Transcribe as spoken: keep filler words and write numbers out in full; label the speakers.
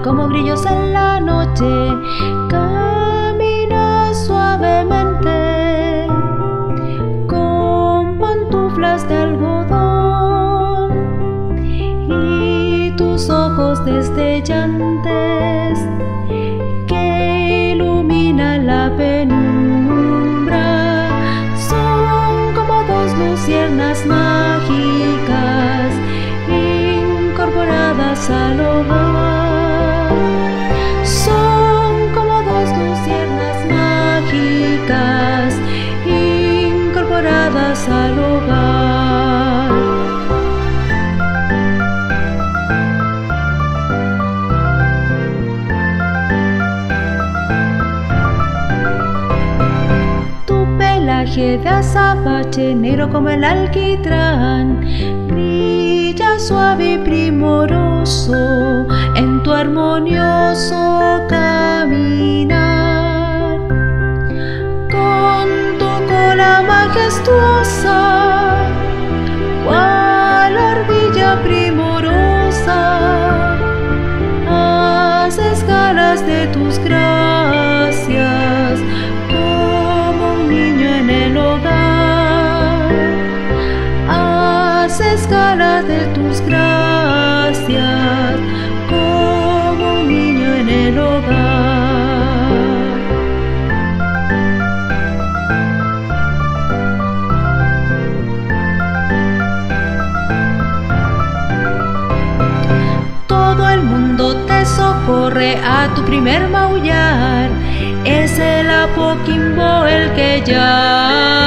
Speaker 1: como grillos en la noche, camina suavemente con pantuflas de algodón y tus ojos destellantes que iluminan la penumbra son como dos luciernas mágicas incorporadas al hogar. Son como dos luciernas mágicas incorporadas al hogar. Tu pelaje de azabache negro como el alquitrán brilla suave y primoroso en tu armonioso caminar. Con tu cola majestuosa, cual ardilla primorosa, haces galas de tus gracias como un niño en el hogar. Haces galas de tus gracias como un niño en el hogar. Todo el mundo te socorre a tu primer maullar, es el Apoquindo el que llama.